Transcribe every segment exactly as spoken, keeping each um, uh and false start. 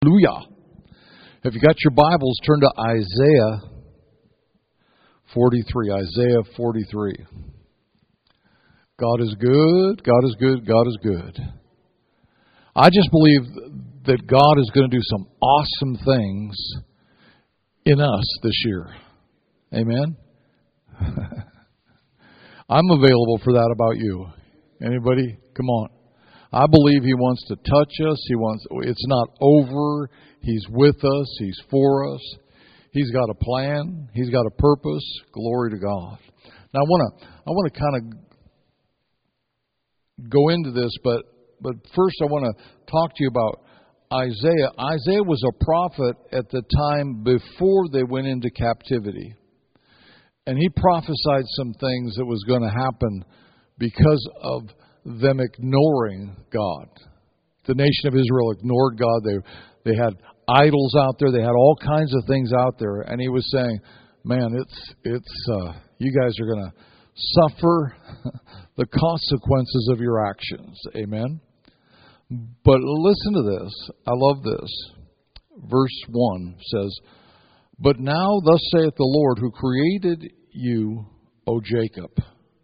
Hallelujah. If you got your Bibles, turn to Isaiah forty-three. Isaiah forty-three. God is good. God is good. God is good. I just believe that God is going to do some awesome things in us this year. Amen? I'm available for that. About you. Anybody? Come on. I believe He wants to touch us. He wants. It's not over. He's with us. He's for us. He's got a plan. He's got a purpose. Glory to God. Now I want to. I want to kind of go into this, but but first I want to talk to you about Isaiah. Isaiah was a prophet at the time before they went into captivity, and he prophesied some things that was going to happen because of them ignoring God. The nation of Israel ignored God. They they had idols out there. They had all kinds of things out there. And he was saying, man, it's it's uh, you guys are going to suffer the consequences of your actions. Amen. But listen to this. I love this. Verse one says, but now thus saith the Lord, who created you, O Jacob,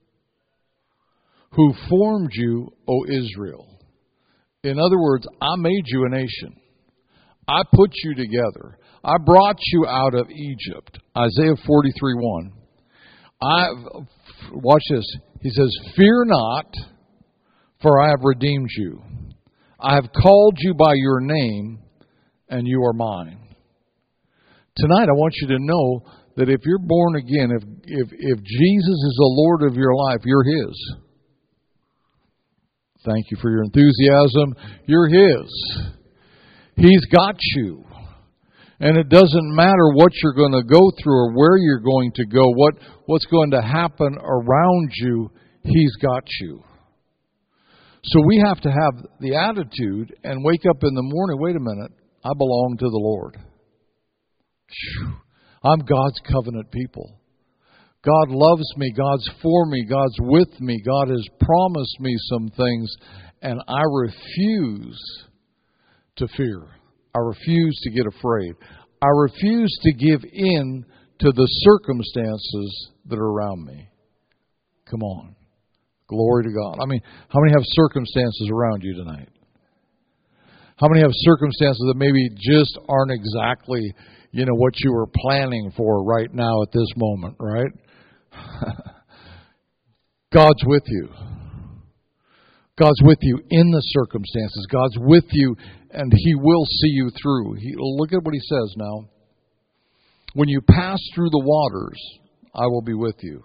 who formed you, O Israel. In other words, I made you a nation. I put you together. I brought you out of Egypt. Isaiah forty-three one. I watch this. He says, fear not, for I have redeemed you. I have called you by your name, and you are mine. Tonight I want you to know that if you're born again, if if, if Jesus is the Lord of your life, you're His. Thank you for your enthusiasm. You're His. He's got you. And it doesn't matter what you're going to go through or where you're going to go, what, what's going to happen around you, He's got you. So we have to have the attitude and wake up in the morning, wait a minute, I belong to the Lord. I'm God's covenant people. God loves me. God's for me. God's with me. God has promised me some things, and I refuse to fear. I refuse to get afraid. I refuse to give in to the circumstances that are around me. Come on. Glory to God. I mean, how many have circumstances around you tonight? How many have circumstances that maybe just aren't exactly, you know, what you were planning for right now at this moment, right? God's with you. God's with you in the circumstances. God's with you, and He will see you through. He, look at what He says now. When you pass through the waters, I will be with you.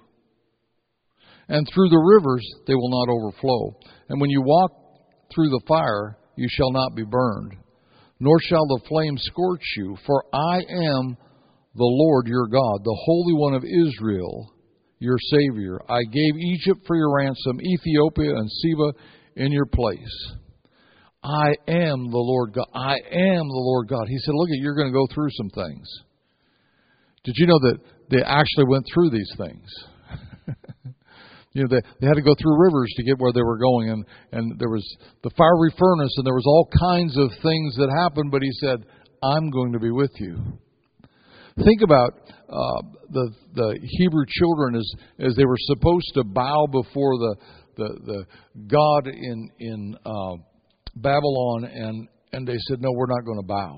And through the rivers, they will not overflow. And when you walk through the fire, you shall not be burned, nor shall the flame scorch you. For I am the Lord your God, the Holy One of Israel, your Savior. I gave Egypt for your ransom, Ethiopia and Seba in your place. I am the Lord God. I am the Lord God. He said, look, you're going to go through some things. Did you know that they actually went through these things? You know, they, they had to go through rivers to get where they were going, and, and there was the fiery furnace, and there was all kinds of things that happened, but He said, I'm going to be with you. Think about uh, the the Hebrew children as as they were supposed to bow before the the, the God in in uh, Babylon, and and they said, no, we're not going to bow.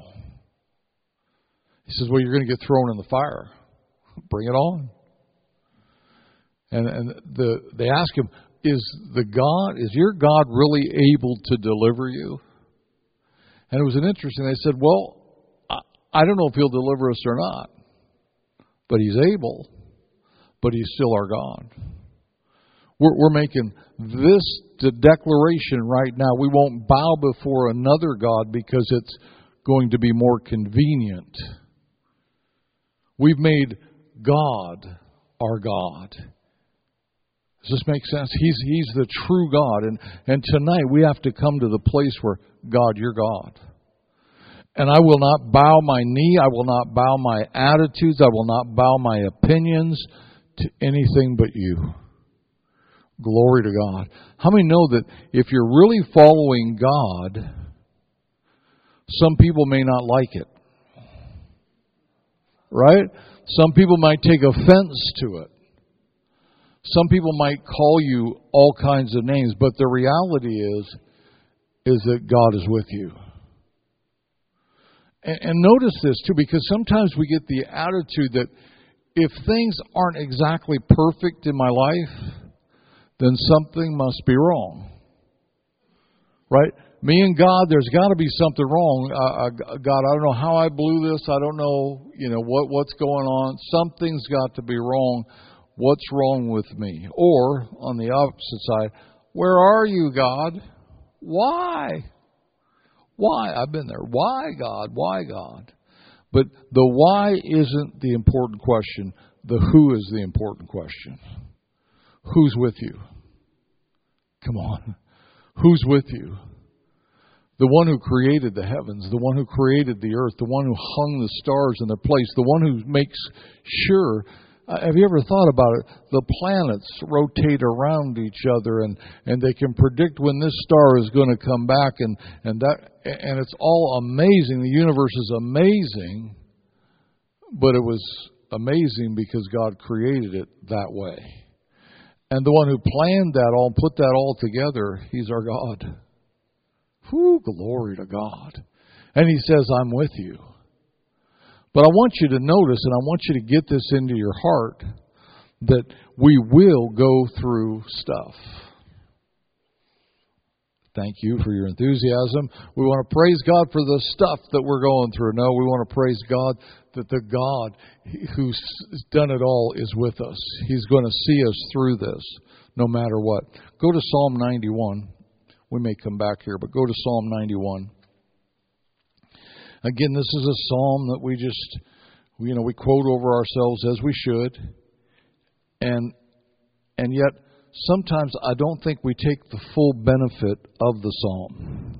He says, well, you're going to get thrown in the fire. Bring it on. And and the they ask him, is the God is your God really able to deliver you? And it was an interesting. They said, well, I, I don't know if He'll deliver us or not. But He's able. But He's still our God. We're, we're making this the declaration right now. We won't bow before another God because it's going to be more convenient. We've made God our God. Does this make sense? He's He's the true God. And, and tonight we have to come to the place where, God, you're God. And I will not bow my knee. I will not bow my attitudes. I will not bow my opinions to anything but you. Glory to God. How many know that if you're really following God, Some people may not like it. Right? Some people might take offense to it. Some people might call you all kinds of names, but the reality is, is that God is with you. And, and notice this too, because sometimes we get the attitude that if things aren't exactly perfect in my life, then something must be wrong. Right? Me and God, there's got to be something wrong. Uh, uh, God, I don't know how I blew this. I don't know, you know, what what's going on. Something's got to be wrong. What's wrong with me? Or, on the opposite side, where are you, God? Why? Why? I've been there. Why, God? Why, God? But the why isn't the important question. The who is the important question. Who's with you? Come on. Who's with you? The one who created the heavens, the one who created the earth, the one who hung the stars in their place, the one who makes sure. Uh, have you ever thought about it? The planets rotate around each other, and, and they can predict when this star is going to come back, and, and that and it's all amazing. The universe is amazing, but it was amazing because God created it that way. And the one who planned that all, put that all together, He's our God. Whew, glory to God. And He says, I'm with you. But I want you to notice, and I want you to get this into your heart, that we will go through stuff. Thank you for your enthusiasm. We want to praise God for the stuff that we're going through. No, we want to praise God that the God who's done it all is with us. He's going to see us through this, no matter what. Go to Psalm ninety-one. We may come back here, but go to Psalm ninety-one. Again, this is a psalm that we just, you know, we quote over ourselves as we should. And and yet, sometimes I don't think we take the full benefit of the psalm.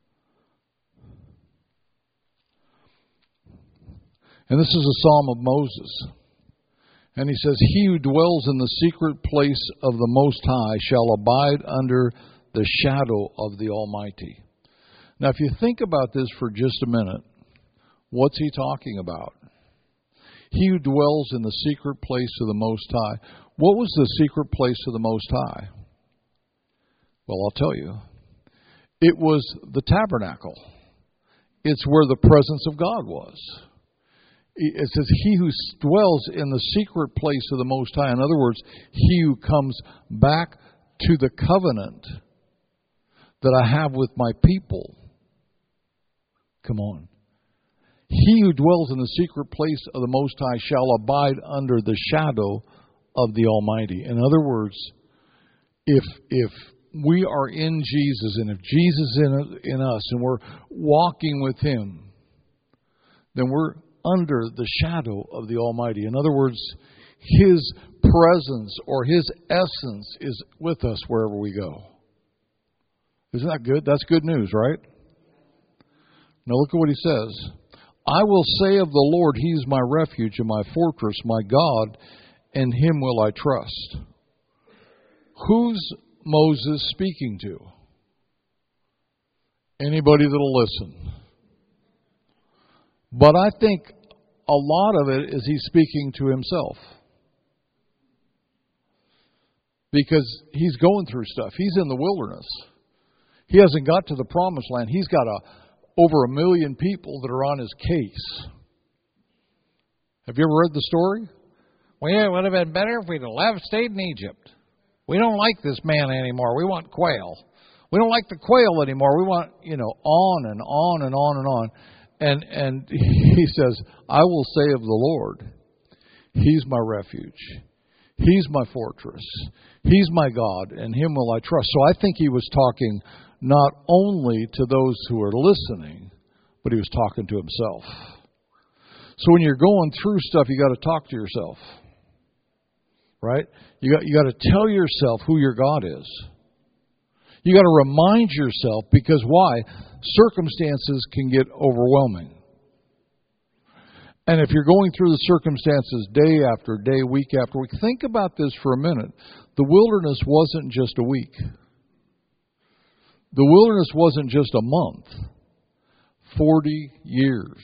And this is a psalm of Moses. And he says, He who dwells in the secret place of the Most High shall abide under the shadow of the Almighty. Now, if you think about this for just a minute, what's he talking about? He who dwells in the secret place of the Most High. What was the secret place of the Most High? Well, I'll tell you. It was the tabernacle. It's where the presence of God was. It says, He who dwells in the secret place of the Most High. In other words, he who comes back to the covenant that I have with my people. Come on. He who dwells in the secret place of the Most High shall abide under the shadow of the Almighty. In other words, if if we are in Jesus, and if Jesus is in, in us, and we're walking with Him, then we're under the shadow of the Almighty. In other words, His presence or His essence is with us wherever we go. Isn't that good? That's good news, right? Now look at what he says. I will say of the Lord, He is my refuge and my fortress, my God, and Him will I trust. Who's Moses speaking to? Anybody that'll listen. But I think a lot of it is he's speaking to himself. Because he's going through stuff. He's in the wilderness. He hasn't got to the promised land. He's got a, over a million people that are on his case. Have you ever read the story? Well, yeah, it would have been better if we'd have left, stayed in Egypt. We don't like this manna anymore. We want quail. We don't like the quail anymore. We want, you know, on and on and on and on. And and he says, I will say of the Lord, He's my refuge. He's my fortress. He's my God, and Him will I trust. So I think he was talking not only to those who are listening, but he was talking to himself. So when you're going through stuff, you got to talk to yourself. Right? You got you got to tell yourself who your God is. You got to remind yourself, because why? Circumstances can get overwhelming. And if you're going through the circumstances day after day, week after week, think about this for a minute. The wilderness wasn't just a week. The wilderness wasn't just a month. Forty years.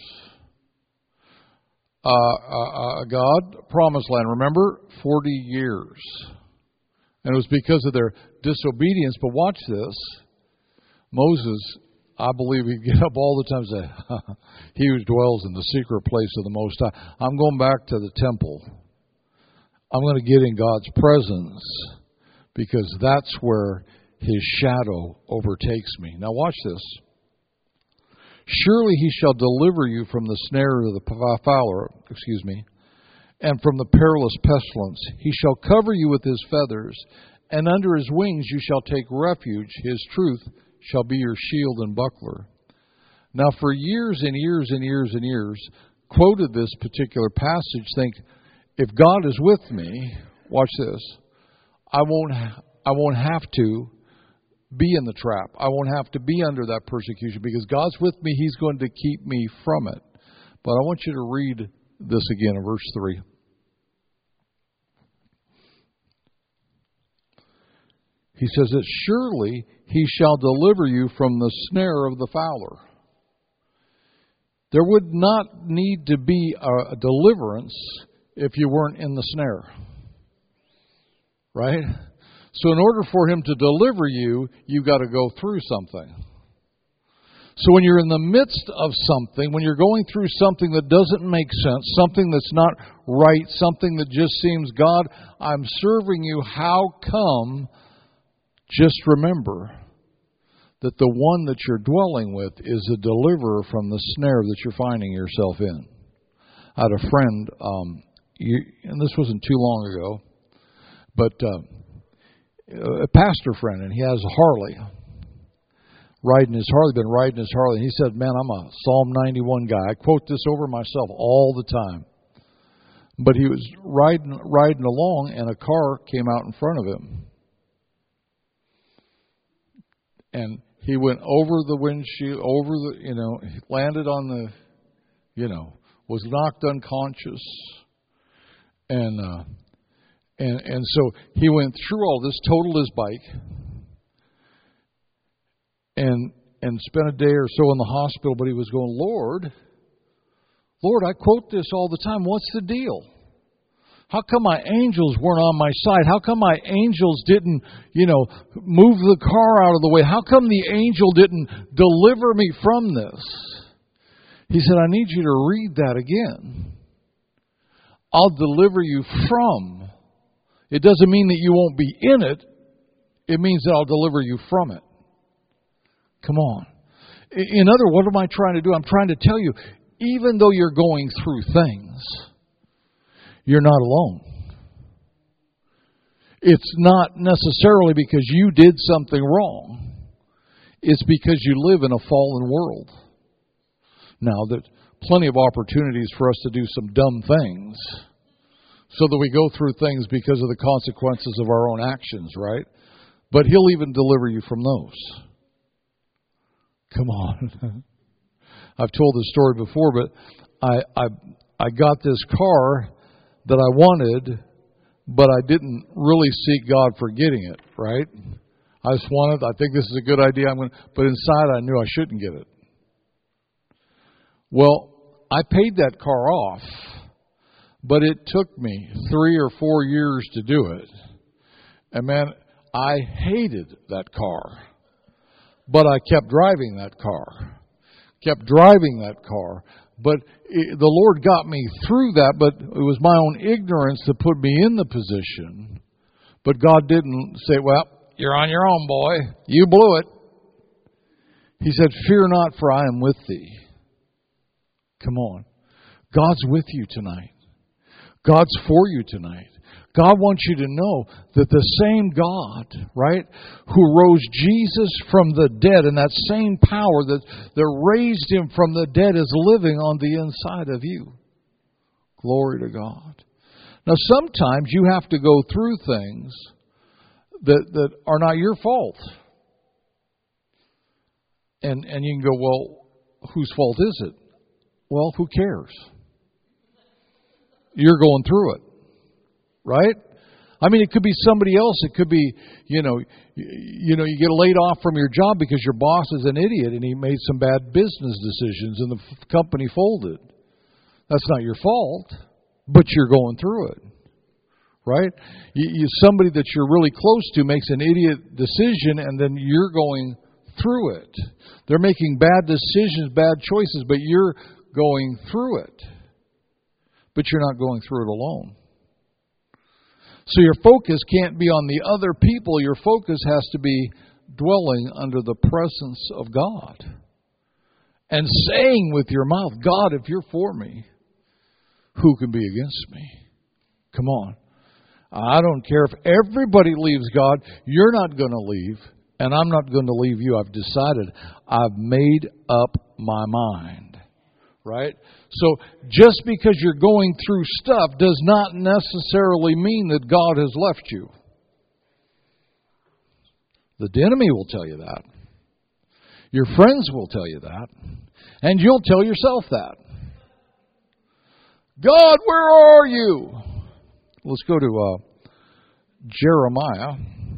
Uh, uh, uh, God, promised land, remember? Forty years. And it was because of their disobedience. But watch this. Moses, I believe he'd get up all the time and say, he who dwells in the secret place of the Most High. I'm going back to the temple. I'm going to get in God's presence because that's where His shadow overtakes me. Now watch this. Surely He shall deliver you from the snare of the fowler, excuse me, and from the perilous pestilence. He shall cover you with His feathers, and under His wings you shall take refuge. His truth shall be your shield and buckler. Now for years and years and years and years, quoted this particular passage, think, if God is with me, watch this, I won't, I won't have to be in the trap. I won't have to be under that persecution because God's with me. He's going to keep me from it. But I want you to read this again in verse three. He says that surely He shall deliver you from the snare of the fowler. There would not need to be a deliverance if you weren't in the snare. Right? So in order for Him to deliver you, you've got to go through something. So when you're in the midst of something, when you're going through something that doesn't make sense, something that's not right, something that just seems, God, I'm serving you, how come? Just remember that the one that you're dwelling with is a deliverer from the snare that you're finding yourself in. I had a friend, um, you, and this wasn't too long ago, but uh, a pastor friend, and he has a Harley. Riding his Harley, been riding his Harley. And he said, man, I'm a Psalm ninety-one guy. I quote this over myself all the time. But he was riding riding along, and a car came out in front of him. And he went over the windshield, over the, you know, landed on the, you know, was knocked unconscious. And, uh, and, and so he went through all this, totaled his bike, and, and spent a day or so in the hospital. But he was going, Lord, Lord, I quote this all the time. What's the deal? How come my angels weren't on my side? How come my angels didn't, you know, move the car out of the way? How come the angel didn't deliver me from this? He said, I need you to read that again. I'll deliver you from. It doesn't mean that you won't be in it. It means that I'll deliver you from it. Come on. In other words, what am I trying to do? I'm trying to tell you, even though you're going through things, you're not alone. It's not necessarily because you did something wrong. It's because you live in a fallen world. Now, there's plenty of opportunities for us to do some dumb things so that we go through things because of the consequences of our own actions, right? But He'll even deliver you from those. Come on. I've told this story before, but I, I, I got this car that I wanted, but I didn't really seek God for getting it, right? I just wanted, I think this is a good idea, I'm going to, but inside I knew I shouldn't get it. Well, I paid that car off, but it took me three or four years to do it. And man, I hated that car, but I kept driving that car, kept driving that car. But it, the Lord got me through that, but it was my own ignorance that put me in the position. But God didn't say, well, you're on your own, boy. You blew it. He said, fear not, for I am with thee. Come on. God's with you tonight. God's for you tonight. God wants you to know that the same God, right, who rose Jesus from the dead, and that same power that, that raised Him from the dead is living on the inside of you. Glory to God. Now, sometimes you have to go through things that, that are not your fault. And, and you can go, well, whose fault is it? Well, who cares? You're going through it. Right? I mean, it could be somebody else. It could be, you know, you, you know, you get laid off from your job because your boss is an idiot and he made some bad business decisions and the f- company folded. That's not your fault, but you're going through it, right? You, you, somebody that you're really close to makes an idiot decision and then you're going through it. They're making bad decisions, bad choices, but you're going through it. But you're not going through it alone. So your focus can't be on the other people. Your focus has to be dwelling under the presence of God. And saying with your mouth, God, if you're for me, who can be against me? Come on. I don't care if everybody leaves God. You're not going to leave. And I'm not going to leave you. I've decided. I've made up my mind. Right? So just because you're going through stuff does not necessarily mean that God has left you. The enemy will tell you that. Your friends will tell you that. And you'll tell yourself that. God, where are you? Let's go to uh, Jeremiah.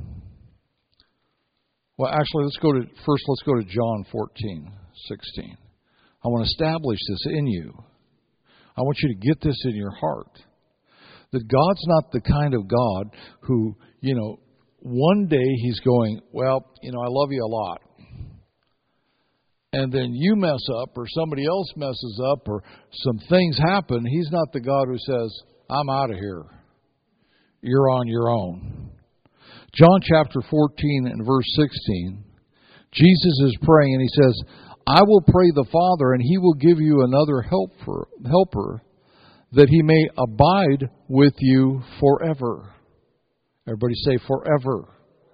Well, actually, let's go to first. Let's go to John fourteen sixteen. I want to establish this in you. I want you to get this in your heart. That God's not the kind of God who, you know, one day He's going, well, you know, I love you a lot. And then you mess up or somebody else messes up or some things happen. He's not the God who says, I'm out of here. You're on your own. John chapter fourteen and verse sixteen, Jesus is praying and He says, I will pray the Father, and He will give you another helper, helper, that He may abide with you forever. Everybody say forever.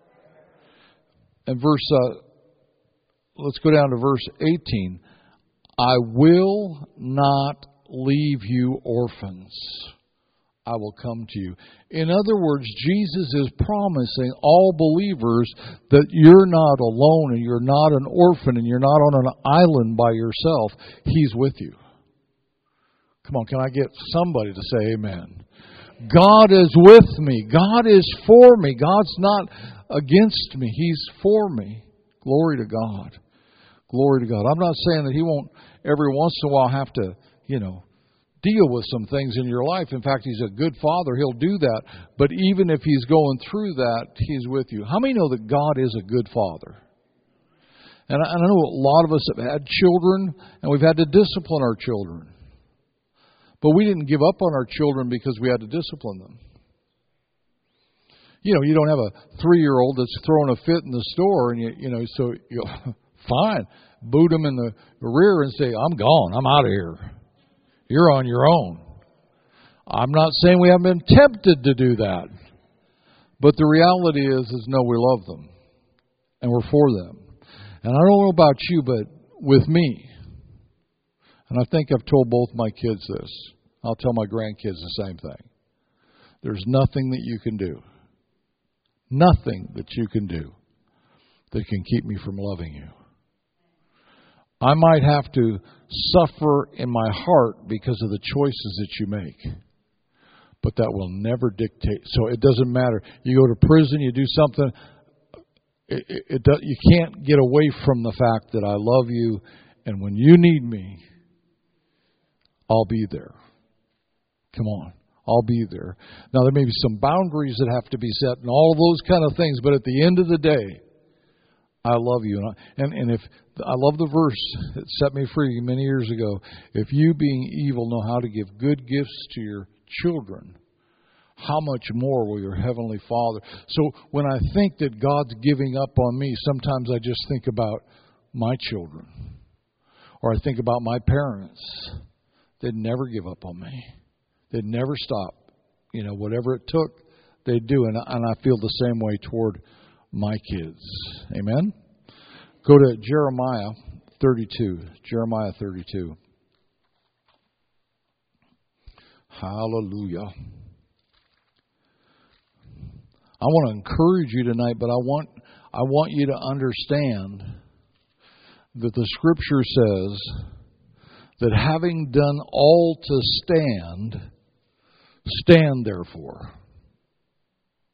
And verse, uh, let's go down to verse eighteen. I will not leave you orphans. I will come to you. In other words, Jesus is promising all believers that you're not alone and you're not an orphan and you're not on an island by yourself. He's with you. Come on, can I get somebody to say amen? God is with me. God is for me. God's not against me. He's for me. Glory to God. Glory to God. I'm not saying that He won't every once in a while have to, you know, deal with some things in your life. In fact, He's a good Father. He'll do that. But even if He's going through that, He's with you. How many know that God is a good Father? And I, I know a lot of us have had children, and we've had to discipline our children. But we didn't give up on our children because we had to discipline them. You know, you don't have a three-year-old that's throwing a fit in the store, and you, you know, so you go, fine, boot them in the rear and say, I'm gone, I'm out of here. You're on your own. I'm not saying we haven't been tempted to do that. But the reality is, is no, we love them. And we're for them. And I don't know about you, but with me, and I think I've told both my kids this. I'll tell my grandkids the same thing. There's nothing that you can do. Nothing that you can do that can keep me from loving you. I might have to suffer in my heart because of the choices that you make. But that will never dictate. So it doesn't matter. You go to prison, you do something. It, it, it does, you can't get away from the fact that I love you. And when you need me, I'll be there. Come on. I'll be there. Now, there may be some boundaries that have to be set and all of those kind of things. But at the end of the day, I love you. And, I, and, and if I love the verse that set me free many years ago. If you, being evil, know how to give good gifts to your children, how much more will your Heavenly Father? So when I think that God's giving up on me, sometimes I just think about my children. Or I think about my parents. They'd never give up on me. They'd never stop. You know, whatever it took, they'd do. And, and I feel the same way toward my kids. Amen? Go to Jeremiah thirty-two. Jeremiah thirty-two. Hallelujah. I want to encourage you tonight, but I want I want you to understand that the Scripture says that having done all to stand, stand therefore.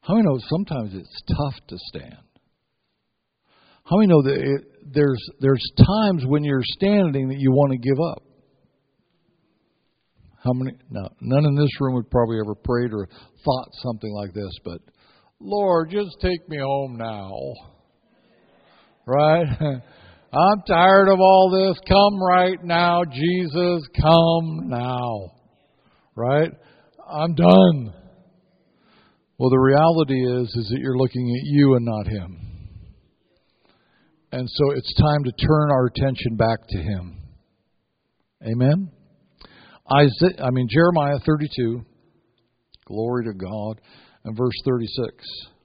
How many know sometimes it's tough to stand? How many know that it, there's there's times when you're standing that you want to give up? How many? No, none in this room would probably ever prayed or thought something like this, but Lord, just take me home now. Right? I'm tired of all this. Come right now, Jesus, come now. Right? I'm done. Well, the reality is, is that you're looking at you and not Him. And so it's time to turn our attention back to Him. Amen? Isaiah, I mean, Jeremiah thirty-two, glory to God, and verse thirty-six.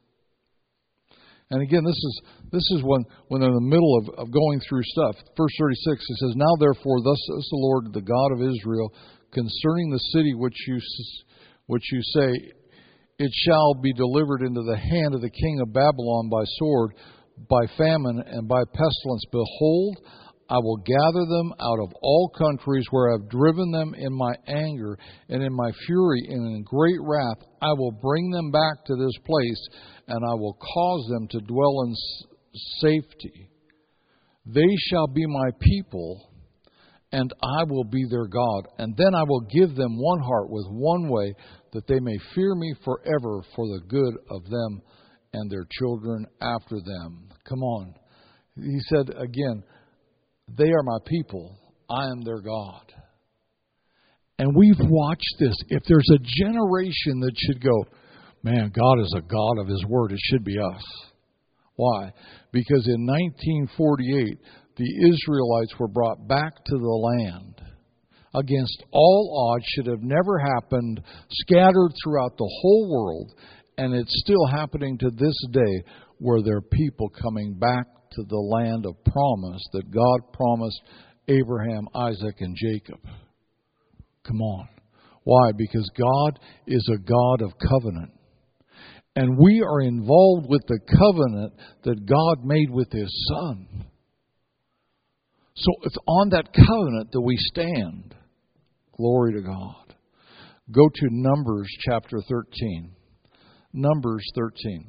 And again, this is this is when, when they're in the middle of, of going through stuff. Verse thirty-six, it says, Now therefore, thus says the Lord, the God of Israel, concerning the city which you which you say, it shall be delivered into the hand of the king of Babylon by sword, by famine, and by pestilence. Behold, I will gather them out of all countries where I have driven them in my anger and in my fury and in great wrath. I will bring them back to this place, and I will cause them to dwell in safety. They shall be my people, and I will be their God. And then I will give them one heart with one way, that they may fear me forever for the good of them and their children after them. Come on. He said again, they are my people. I am their God. And we've watched this. If there's a generation that should go, man, God is a God of His Word, it should be us. Why? Because in nineteen forty-eight, the Israelites were brought back to the land against all odds, should have never happened, scattered throughout the whole world, and it's still happening to this day, where there are people coming back to the land of promise that God promised Abraham, Isaac, and Jacob. Come on. Why? Because God is a God of covenant. And we are involved with the covenant that God made with His Son. So it's on that covenant that we stand. Glory to God. Go to Numbers chapter thirteen. Numbers thirteen.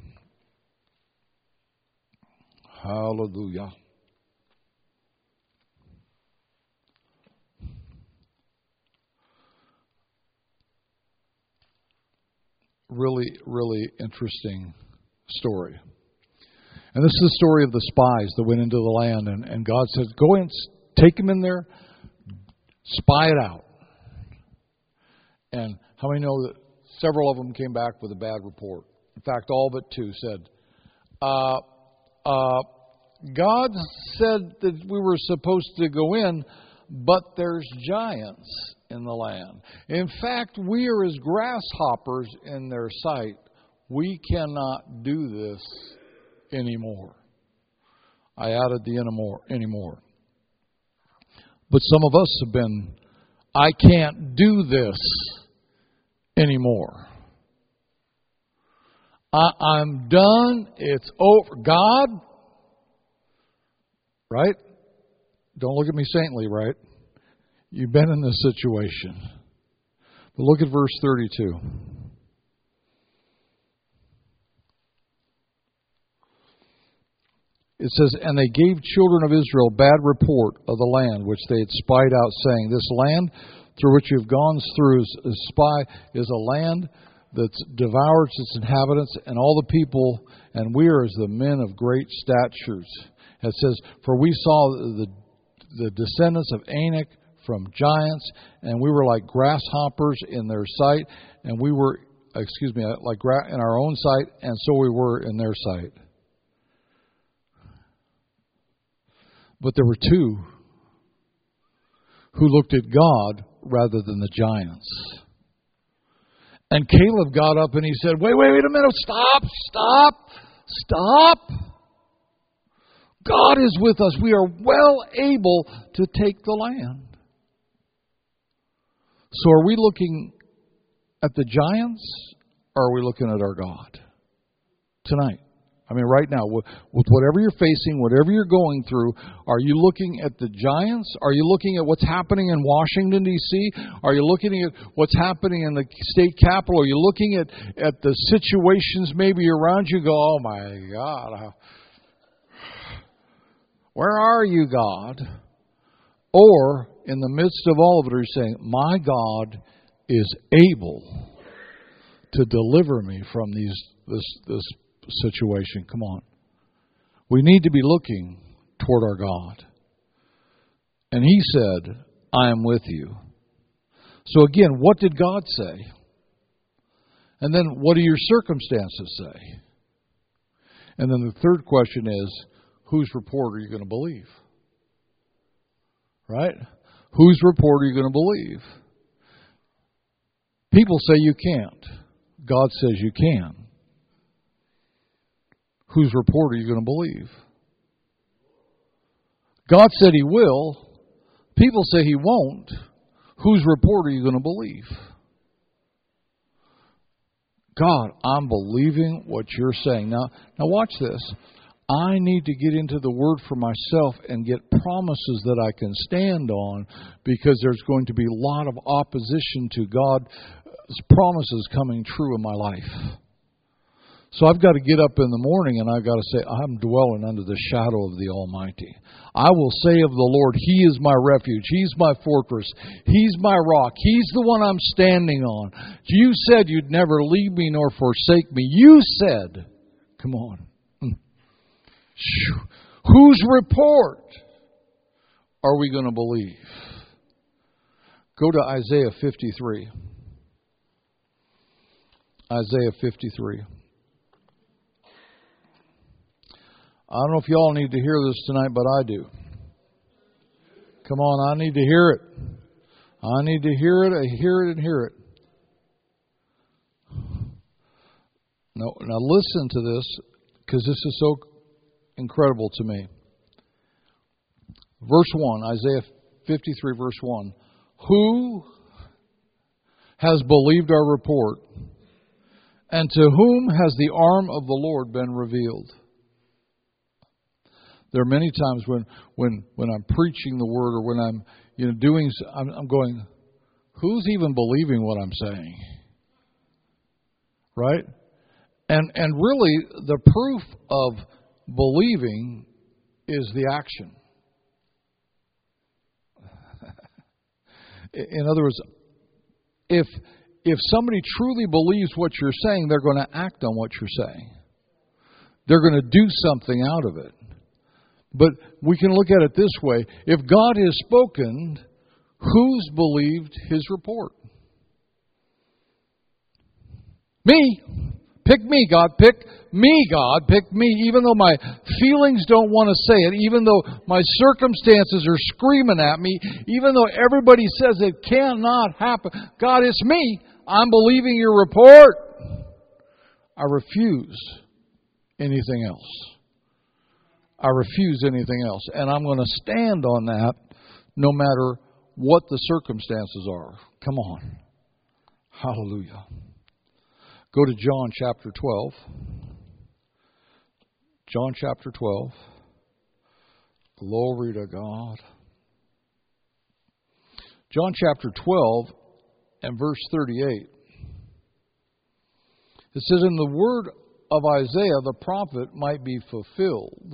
Hallelujah. Really, really interesting story. And this is the story of the spies that went into the land, and, and God says, go in, take them in there, spy it out. And how many know that several of them came back with a bad report? In fact, all but two said, uh, uh, God said that we were supposed to go in, but there's giants in the land. In fact, we are as grasshoppers in their sight. We cannot do this anymore. I added the anymore, anymore. But some of us have been, I can't do this anymore. I, I'm done. It's over. God, right? Don't look at me saintly, right? You've been in this situation. But look at verse thirty-two. It says, and they gave children of Israel bad report of the land which they had spied out, saying, this land through which you have gone through as a spy is a land that devours its inhabitants and all the people, and we are as the men of great statures. It says, for we saw the, the descendants of Anak from giants, and we were like grasshoppers in their sight, and we were, excuse me, like gra- in our own sight, and so we were in their sight. But there were two who looked at God rather than the giants. And Caleb got up and he said, wait, wait, wait a minute, stop, stop, stop. God is with us. We are well able to take the land. So are we looking at the giants or are we looking at our God? Tonight, I mean, right now, with, with whatever you're facing, whatever you're going through, are you looking at the giants? Are you looking at what's happening in Washington, D C? Are you looking at what's happening in the state capitol? Are you looking at, at the situations maybe around you? Go, oh my God, where are you, God? Or in the midst of all of it, are you saying, my God is able to deliver me from these this this situation? Come on. We need to be looking toward our God. And He said, I am with you. So again, what did God say? And then what do your circumstances say? And then the third question is, whose report are you going to believe? Right? Whose report are you going to believe? People say you can't. God says you can. Whose report are you going to believe? God said He will. People say He won't. Whose report are you going to believe? God, I'm believing what you're saying. Now, now watch this. I need to get into the Word for myself and get promises that I can stand on, because there's going to be a lot of opposition to God's promises coming true in my life. So I've got to get up in the morning and I've got to say, I'm dwelling under the shadow of the Almighty. I will say of the Lord, He is my refuge. He's my fortress. He's my rock. He's the one I'm standing on. You said you'd never leave me nor forsake me. You said, come on. Whose report are we going to believe? Go to Isaiah fifty-three. Isaiah fifty-three. I don't know if y'all need to hear this tonight, but I do. Come on, I need to hear it. I need to hear it, I hear it and hear it. Now, now listen to this, because this is so incredible to me. Verse one, Isaiah fifty-three, verse one. Who has believed our report, and to whom has the arm of the Lord been revealed? There are many times when, when, when I'm preaching the Word, or when I'm you know doing, I'm, I'm going, who's even believing what I'm saying? Right? And and really, the proof of believing is the action. In other words, if if somebody truly believes what you're saying, they're going to act on what you're saying. They're going to do something out of it. But we can look at it this way. If God has spoken, who's believed His report? Me. Pick me, God. Pick me, God. Pick me. Even though my feelings don't want to say it, even though my circumstances are screaming at me, even though everybody says it cannot happen, God, it's me. I'm believing your report. I refuse anything else. I refuse anything else. And I'm going to stand on that no matter what the circumstances are. Come on. Hallelujah. Go to John chapter twelve. John chapter twelve. Glory to God. John chapter twelve and verse thirty-eight. It says, "And the word of Isaiah the prophet might be fulfilled."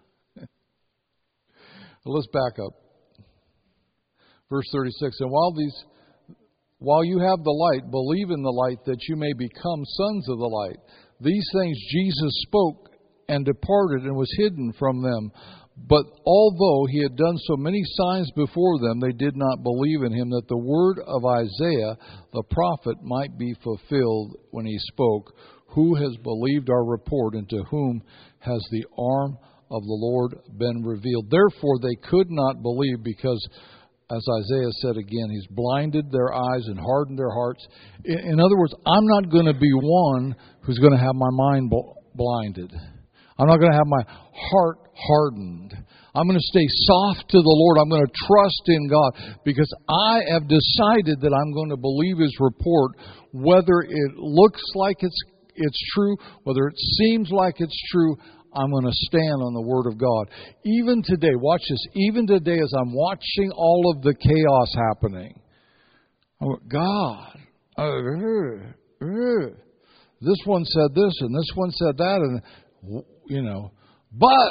Let's back up. Verse thirty-six. "And while these While you have the light, believe in the light, that you may become sons of the light. These things Jesus spoke and departed and was hidden from them. But although He had done so many signs before them, they did not believe in Him, that the word of Isaiah the prophet might be fulfilled when He spoke, Who has believed our report, and to whom has the arm of the Lord been revealed? Therefore they could not believe, because, as Isaiah said again, He's blinded their eyes and hardened their hearts. In other words, I'm not going to be one who's going to have my mind blinded. I'm not going to have my heart hardened. I'm going to stay soft to the Lord. I'm going to trust in God, because I have decided that I'm going to believe His report, whether it looks like it's it's true, whether it seems like it's true, I'm going to stand on the Word of God. Even today, watch this, even today as I'm watching all of the chaos happening, I went, God, uh, uh, uh, this one said this and this one said that, and, you know, but,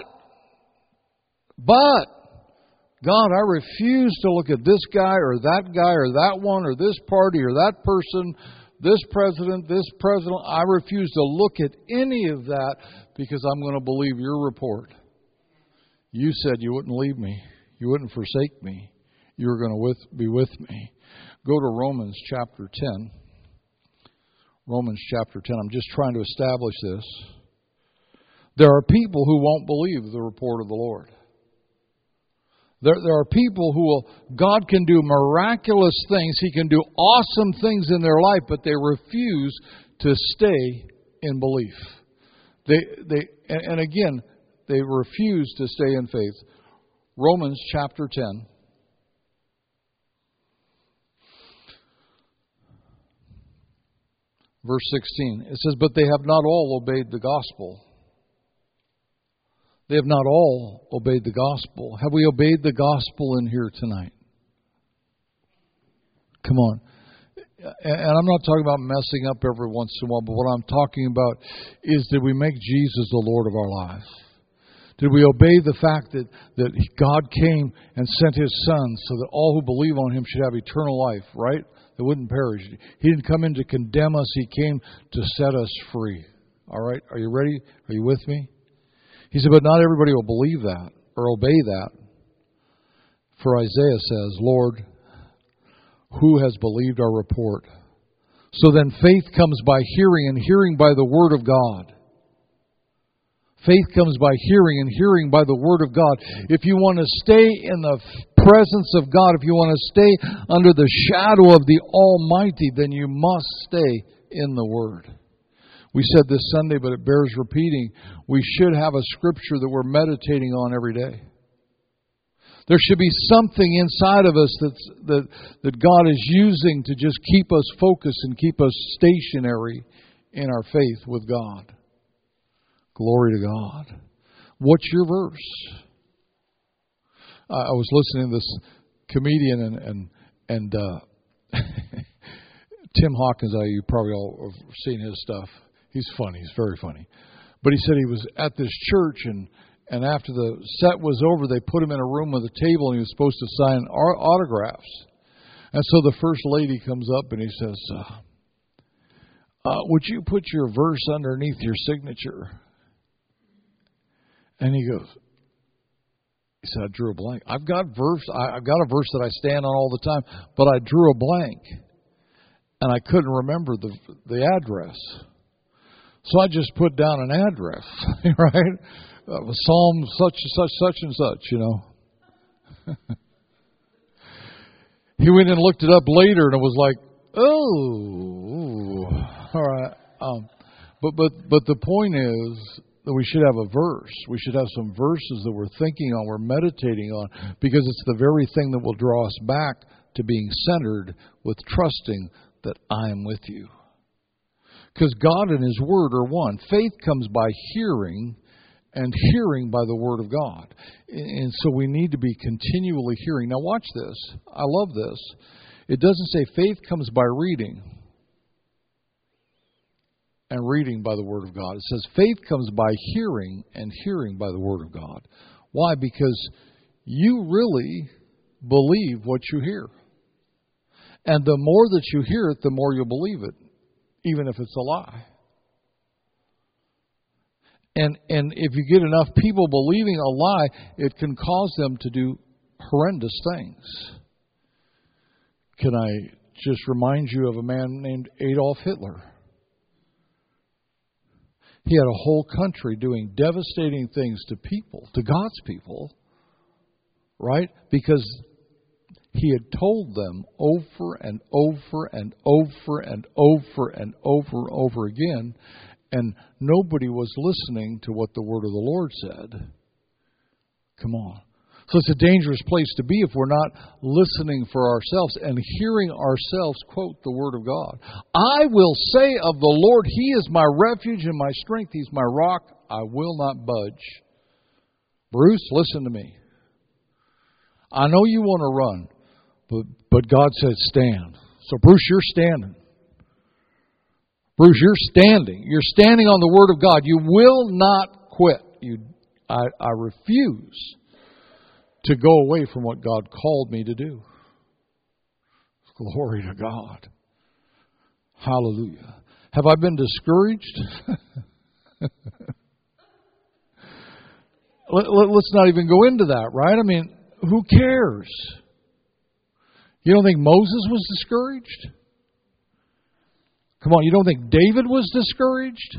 but, God, I refuse to look at this guy or that guy or that one or this party or that person, this president, this president. I refuse to look at any of that because I'm going to believe your report. You said you wouldn't leave me. You wouldn't forsake me. You were going to with, be with me. Go to Romans chapter ten. Romans chapter ten. I'm just trying to establish this. There are people who won't believe the report of the Lord. There, there are people who will, God can do miraculous things. He can do awesome things in their life, but they refuse to stay in belief. They, they, and, and again, they refuse to stay in faith. Romans chapter ten. Verse sixteen. It says, but they have not all obeyed the gospel. They have not all obeyed the gospel. Have we obeyed the gospel in here tonight? Come on. And I'm not talking about messing up every once in a while, but what I'm talking about is, did we make Jesus the Lord of our lives? Did we obey the fact that, that God came and sent His Son so that all who believe on Him should have eternal life, right? They wouldn't perish. He didn't come in to condemn us. He came to set us free. All right? Are you ready? Are you with me? He said, but not everybody will believe that or obey that. For Isaiah says, Lord, who has believed our report? So then faith comes by hearing, and hearing by the Word of God. Faith comes by hearing, and hearing by the Word of God. If you want to stay in the presence of God, if you want to stay under the shadow of the Almighty, then you must stay in the Word. We said this Sunday, but it bears repeating. We should have a scripture that we're meditating on every day. There should be something inside of us that's, that, that God is using to just keep us focused and keep us stationary in our faith with God. Glory to God. What's your verse? I was listening to this comedian and and, and uh, Tim Hawkins. I, you probably all have seen his stuff. He's funny. He's very funny. But he said he was at this church, and, and after the set was over, they put him in a room with a table, and he was supposed to sign autographs. And so the first lady comes up, and he says, uh, uh, would you put your verse underneath your signature? And he goes, he said, I drew a blank. I've got verse. I, I've got a verse that I stand on all the time, but I drew a blank, and I couldn't remember the the address. So I just put down an address, right? Uh, Psalm such and such, such and such, you know. He went and looked it up later, and it was like, oh, all right. Um, but but but the point is that we should have a verse. We should have some verses that we're thinking on, we're meditating on, because it's the very thing that will draw us back to being centered with trusting that I am with you. Because God and His Word are one. Faith comes by hearing, and hearing by the Word of God. And so we need to be continually hearing. Now watch this. I love this. It doesn't say faith comes by reading, and reading by the Word of God. It says faith comes by hearing, and hearing by the Word of God. Why? Because you really believe what you hear. And the more that you hear it, the more you'll believe it, even if it's a lie. And and if you get enough people believing a lie, it can cause them to do horrendous things. Can I just remind you of a man named Adolf Hitler? He had a whole country doing devastating things to people, to God's people, right? Because he had told them over and over and over and over and over and over again, and nobody was listening to what the word of the Lord said. Come on. So it's a dangerous place to be if we're not listening for ourselves and hearing ourselves quote the Word of God. I will say of the Lord, He is my refuge and my strength. He's my rock. I will not budge. Bruce, listen to me. I know you want to run, but, but God said stand. So Bruce, you're standing. Bruce, you're standing. You're standing on the Word of God. You will not quit. You, I, I refuse to go away from what God called me to do. Glory to God. Hallelujah. Have I been discouraged? Let, let, let's not even go into that, right? I mean, who cares? You don't think Moses was discouraged? Come on, you don't think David was discouraged?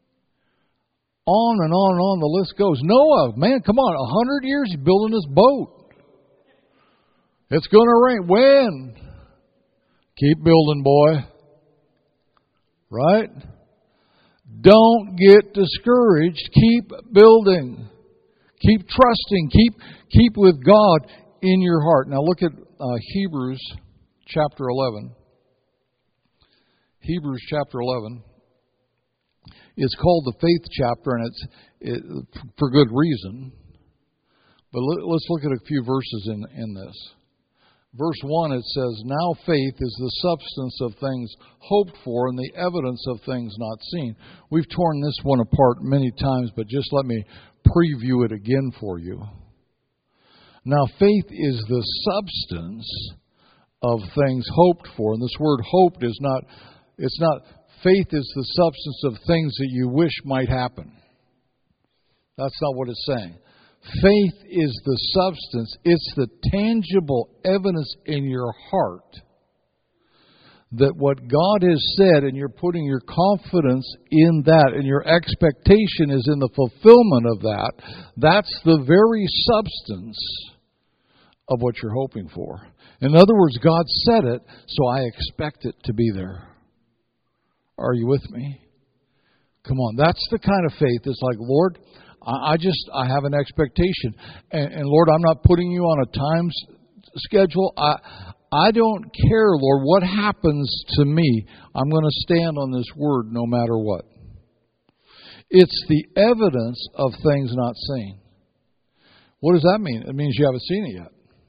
On and on and on the list goes. Noah, man, come on, a hundred years he's building this boat. It's going to rain. When? Keep building, boy. Right? Don't get discouraged. Keep building. Keep trusting. Keep keep with God in your heart. Now look at uh, Hebrews chapter eleven. Hebrews chapter eleven. It's called the faith chapter, and it's it, for good reason. But let, let's look at a few verses in, in this. Verse one, it says, now faith is the substance of things hoped for and the evidence of things not seen. We've torn this one apart many times, but just let me preview it again for you. Now faith is the substance of things hoped for. And this word hoped is not, it's not, faith is the substance of things that you wish might happen. That's not what it's saying. Faith is the substance. It's the tangible evidence in your heart that what God has said, and you're putting your confidence in that, and your expectation is in the fulfillment of that. That's the very substance of what you're hoping for. In other words, God said it, so I expect it to be there. Are you with me? Come on. That's the kind of faith that's like, Lord, I just, I have an expectation. And, and Lord, I'm not putting you on a time schedule. I, I don't care, Lord, what happens to me. I'm going to stand on this word no matter what. It's the evidence of things not seen. What does that mean? It means you haven't seen it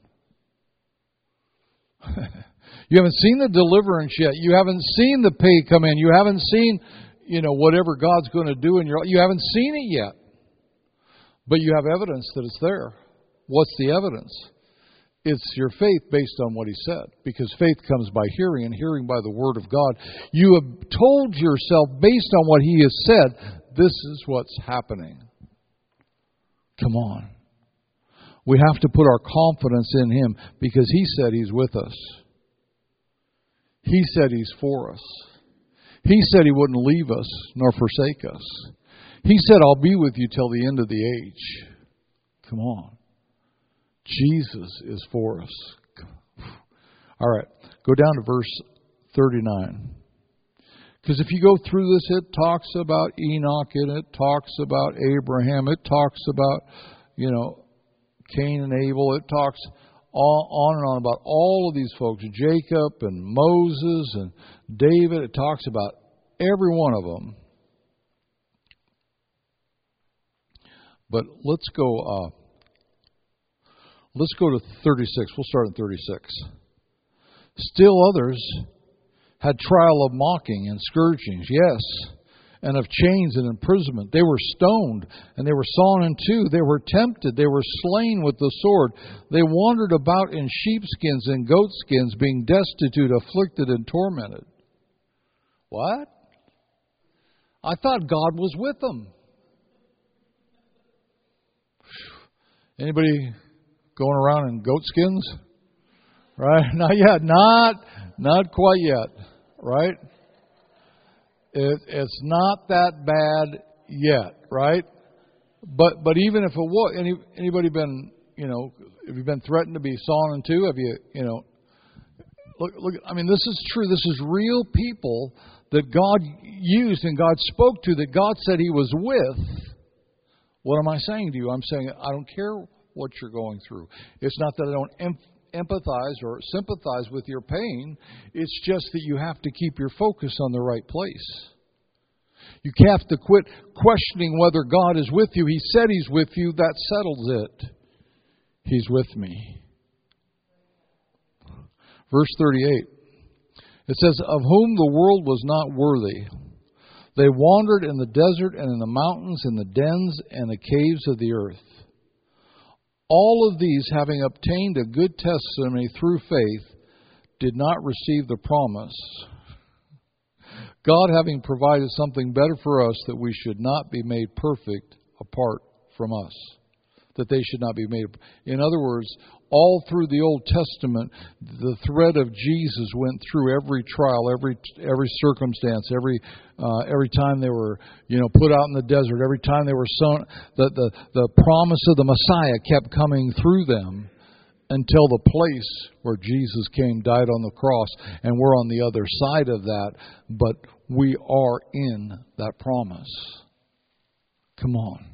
yet. You haven't seen the deliverance yet. You haven't seen the pay come in. You haven't seen, you know, whatever God's going to do in your life. You haven't seen it yet. But you have evidence that it's there. What's the evidence? It's your faith based on what He said. Because faith comes by hearing, and hearing by the Word of God. You have told yourself, based on what He has said, this is what's happening. Come on. We have to put our confidence in Him because He said He's with us. He said He's for us. He said He wouldn't leave us nor forsake us. He said, I'll be with you till the end of the age. Come on. Jesus is for us. All right. Go down to verse thirty-nine. Because if you go through this, it talks about Enoch and it talks about Abraham. It talks about, you know, Cain and Abel. It talks on and on about all of these folks. Jacob and Moses and David. It talks about every one of them. But let's go. Uh, let's go to thirty-six. We'll start at thirty-six. Still others had trial of mocking and scourgings, yes, and of chains and imprisonment. They were stoned and they were sawn in two. They were tempted. They were slain with the sword. They wandered about in sheepskins and goatskins, being destitute, afflicted, and tormented. What? I thought God was with them. Anybody going around in goat skins? Right? Not yet. Not, not quite yet. Right? It, it's not that bad yet. Right? But but even if it was, any, anybody been, you know, have you been threatened to be sawn in two? Have you, you know, look, look, I mean, this is true. This is real people that God used and God spoke to, that God said He was with. What am I saying to you? I'm saying I don't care what you're going through. It's not that I don't em- empathize or sympathize with your pain. It's just that you have to keep your focus on the right place. You have to quit questioning whether God is with you. He said He's with you. That settles it. He's with me. Verse thirty-eight. It says, of whom the world was not worthy. They wandered in the desert and in the mountains, in the dens and the caves of the earth. All of these, having obtained a good testimony through faith, did not receive the promise. God having provided something better for us, that we should not be made perfect apart from us. That they should not be made. In other words, all through the Old Testament, the thread of Jesus went through every trial, every every circumstance, every uh, every time they were, you know, put out in the desert, every time they were sown, the, the the promise of the Messiah kept coming through them until the place where Jesus came, died on the cross, and we're on the other side of that, but we are in that promise. Come on.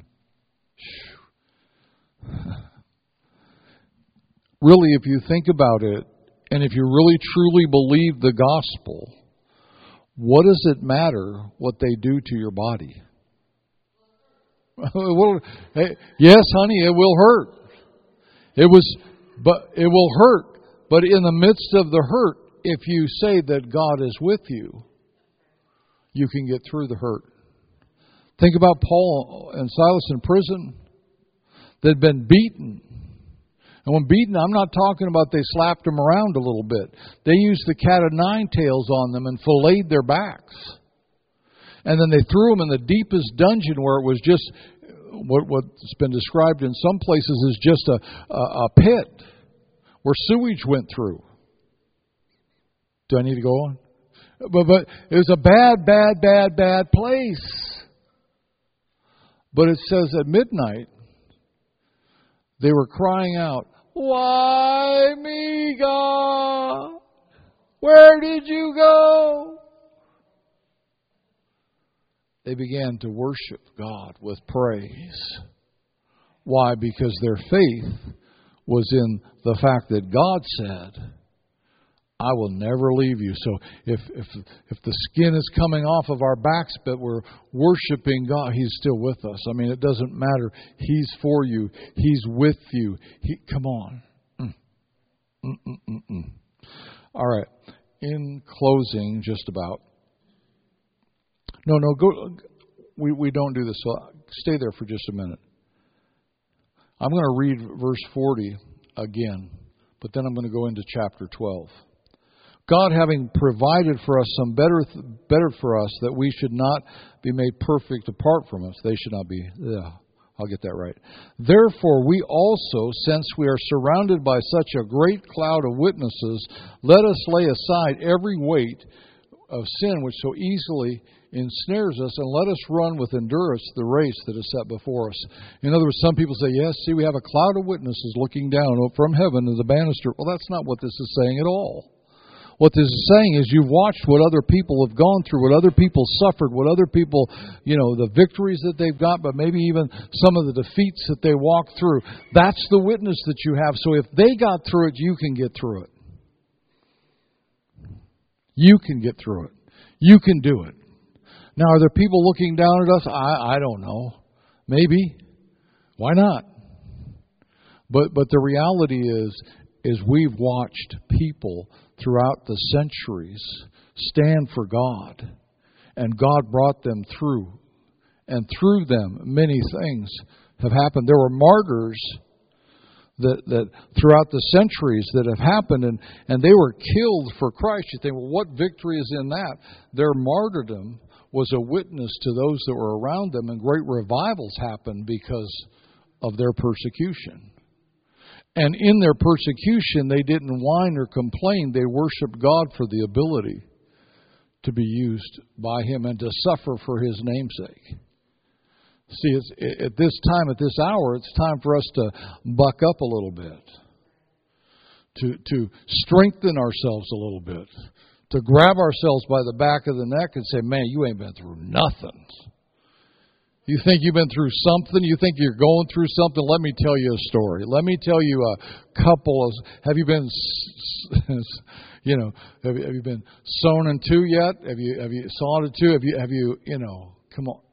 Really, if you think about it, and if you really truly believe the gospel, what does it matter what they do to your body? Well, hey, yes, honey, it will hurt. It was, but it will hurt. But in the midst of the hurt, if you say that God is with you, you can get through the hurt. Think about Paul and Silas in prison. They'd been beaten. And when beaten, I'm not talking about they slapped them around a little bit. They used the cat of nine tails on them and filleted their backs. And then they threw them in the deepest dungeon where it was just, what, what's been described in some places as just a, a, a pit where sewage went through. Do I need to go on? But, but it was a bad, bad, bad, bad place. But it says at midnight, they were crying out, why me, God? Where did you go? They began to worship God with praise. Why? Because their faith was in the fact that God said, I will never leave you. So if if if the skin is coming off of our backs, but we're worshiping God, He's still with us. I mean, it doesn't matter. He's for you. He's with you. He, come on. Mm. Mm, mm, mm, mm. All right. In closing, just about. No, no, go. We we don't do this. So stay there for just a minute. I'm going to read verse forty again, but then I'm going to go into chapter twelve. God having provided for us some better better for us, that we should not be made perfect apart from us. They should not be. Yeah, I'll get that right. Therefore, we also, since we are surrounded by such a great cloud of witnesses, let us lay aside every weight of sin which so easily ensnares us, and let us run with endurance the race that is set before us. In other words, some people say, yes, see, we have a cloud of witnesses looking down from heaven as a banister. Well, that's not what this is saying at all. What this is saying is you've watched what other people have gone through, what other people suffered, what other people, you know, the victories that they've got, but maybe even some of the defeats that they walked through. That's the witness that you have. So if they got through it, you can get through it. You can get through it. You can do it. Now, are there people looking down at us? I, I don't know. Maybe. Why not? But but the reality is, is we've watched people throughout the centuries stand for God, and God brought them through, and through them many things have happened. There were martyrs that that throughout the centuries that have happened, and, and they were killed for Christ. You think, well, what victory is in that? Their martyrdom was a witness to those that were around them, and great revivals happened because of their persecution. And in their persecution, they didn't whine or complain. They worshiped God for the ability to be used by Him and to suffer for His namesake. See, it's, at this time, at this hour, it's time for us to buck up a little bit, to to strengthen ourselves a little bit, to grab ourselves by the back of the neck and say, man, you ain't been through nothing. You think you've been through something? You think you're going through something? Let me tell you a story. Let me tell you a couple of. Have you been, you know, have you, have you been sown in two yet? Have you have you sawn in two? Have you have you you know? Come on.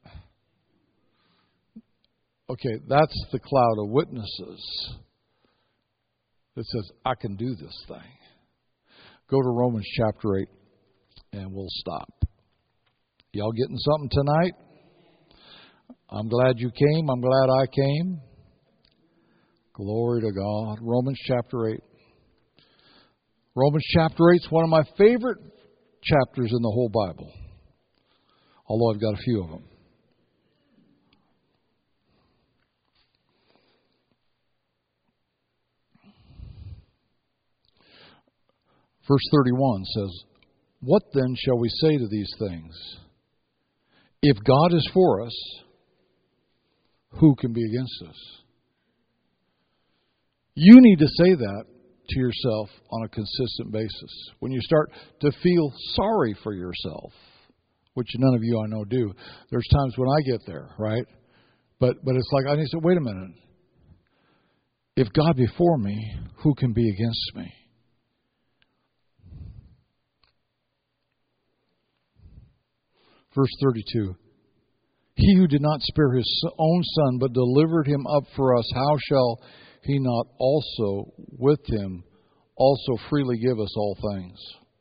Okay, that's the cloud of witnesses that says I can do this thing. Go to Romans chapter eight, and we'll stop. Y'all getting something tonight? I'm glad you came. I'm glad I came. Glory to God. Romans chapter eight. Romans chapter eight is one of my favorite chapters in the whole Bible. Although I've got a few of them. Verse thirty-one says, "What then shall we say to these things? If God is for us, who can be against us?" You need to say that to yourself on a consistent basis. When you start to feel sorry for yourself, which none of you I know do. There's times when I get there, right? But but it's like I need to say, wait a minute. If God be for me, who can be against me? Verse thirty-two. He who did not spare his own son, but delivered him up for us, how shall he not also with him also freely give us all things?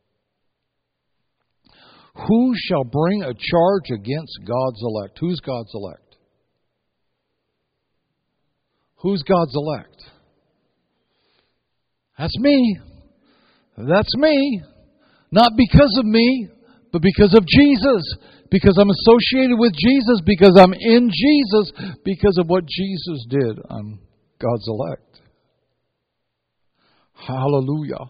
Who shall bring a charge against God's elect? Who's God's elect? Who's God's elect? That's me. That's me. Not because of me, but because of Jesus. Because I'm associated with Jesus. Because I'm in Jesus. Because of what Jesus did. I'm God's elect. Hallelujah.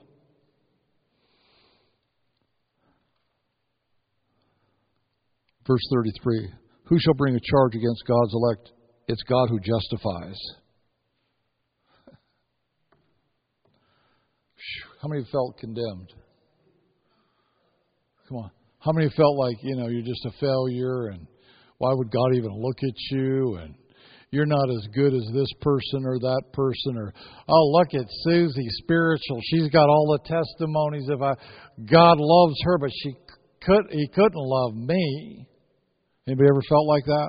Verse thirty-three. Who shall bring a charge against God's elect? It's God who justifies. How many felt condemned? Come on. How many felt like, you know, you're just a failure and why would God even look at you and you're not as good as this person or that person, or, oh, look at Susie, spiritual. She's got all the testimonies of I, God loves her, but she could he couldn't love me. Anybody ever felt like that?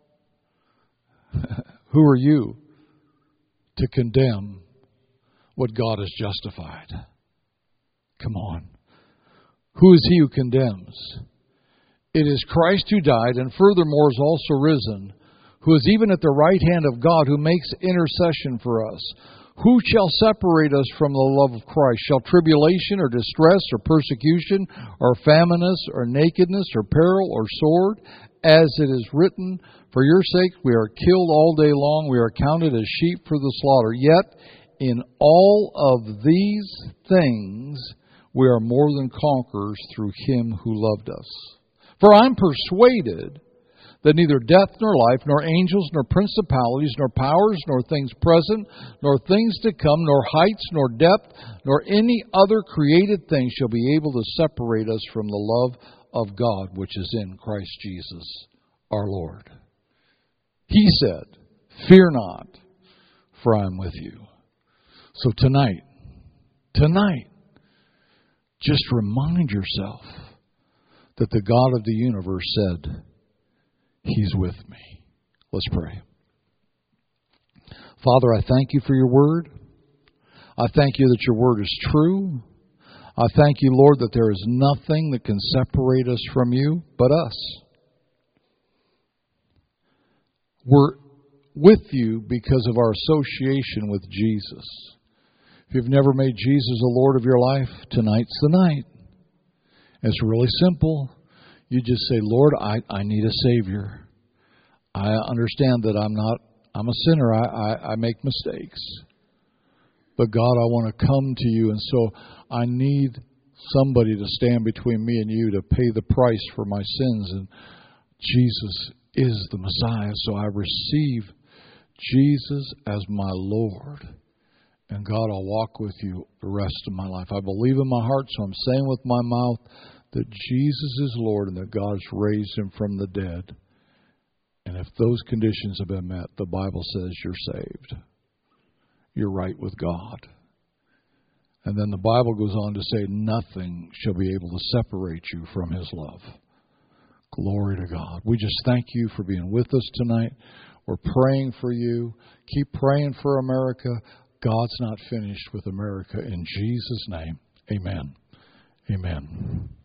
Who are you to condemn what God has justified? Come on. Who is he who condemns? It is Christ who died and furthermore is also risen, who is even at the right hand of God, who makes intercession for us. Who shall separate us from the love of Christ? Shall tribulation or distress or persecution or famine or nakedness or peril or sword? As it is written, for your sake we are killed all day long. We are counted as sheep for the slaughter. Yet in all of these things we are more than conquerors through him who loved us. For I'm persuaded that neither death nor life, nor angels, nor principalities, nor powers, nor things present, nor things to come, nor heights, nor depth, nor any other created thing shall be able to separate us from the love of God which is in Christ Jesus our Lord. He said, fear not, for I am with you. So tonight, tonight, just remind yourself that the God of the universe said, he's with me. Let's pray. Father, I thank you for your word. I thank you that your word is true. I thank you, Lord, that there is nothing that can separate us from you but us. We're with you because of our association with Jesus. If you've never made Jesus the Lord of your life, tonight's the night. It's really simple. You just say, Lord, I, I need a Savior. I understand that I'm not, I'm a sinner. I, I, I make mistakes. But God, I want to come to you, and so I need somebody to stand between me and you to pay the price for my sins. And Jesus is the Messiah, so I receive Jesus as my Lord. And God, I'll walk with you the rest of my life. I believe in my heart, so I'm saying with my mouth that Jesus is Lord and that God's raised him from the dead. And if those conditions have been met, the Bible says you're saved. You're right with God. And then the Bible goes on to say, nothing shall be able to separate you from His love. Glory to God. We just thank you for being with us tonight. We're praying for you. Keep praying for America. God's not finished with America. In Jesus' name, amen. Amen.